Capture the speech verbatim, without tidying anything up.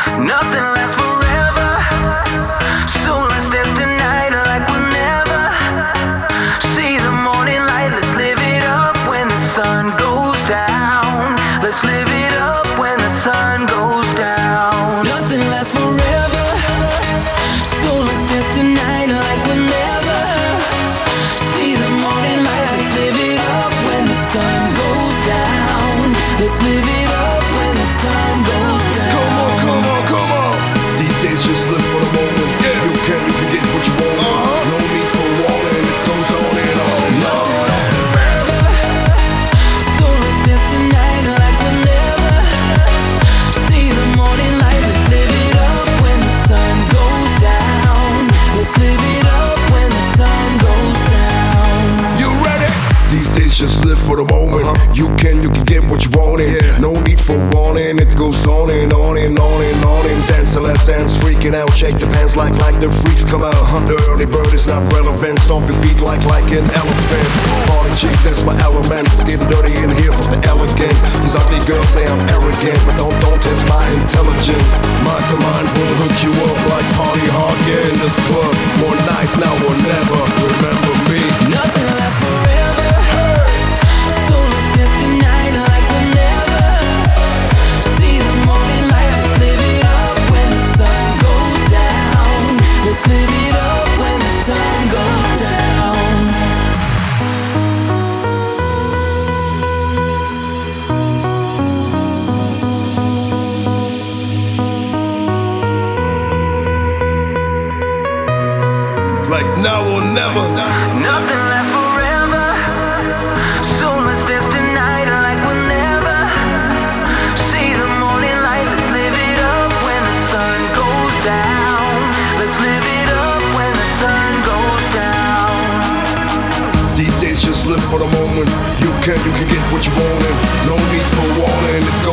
Nothing lasts forever, so let's dance tonight like we'll never see the morning light. Let's live it up when the sun goes down. Let's live it up when the sun goes down. Nothing lasts forever, so let's dance tonight like we'll never see the morning light. Let's live it up when the sun goes down. Let's live it up when the sun goes down. Come on, come on, come on. These days just live for the moment. Yeah. You can, you can get what you want. Uh-huh. No need for warning. It goes on and on and on. So let's dance tonight like we'll never see the morning light. Let's live it up when the sun goes down. Let's live it up when the sun goes down. You ready? These days just live for the moment. Uh-huh. You can, you can get what you want. Yeah. No need for warning. It goes on and on and on and on and dance till let's dance, freaking out. Shake the pants like like the freaks come out. Uh-huh. The early bird is not relevant. Stomp your feet like like an elephant. Party chicks, that's my element. Get dirty in here for the elegance. These ugly girls say I'm arrogant, but don't don't test my intelligence. My command will hook you up like party hard. Yeah, in this club, one night now or never. Remember me. Nothing lasts forever, so let's dance tonight like we'll never see the morning light. Let's live it up when the sun goes down. Let's live it up when the sun goes down. Like now or never. Nothing lasts forever, so let's dance tonight like we'll never see the morning light. Let's live it up when the sun goes down. Let's live it up when the sun goes down. These days just live for the moment. You can, you can get what you want and no need for warning. It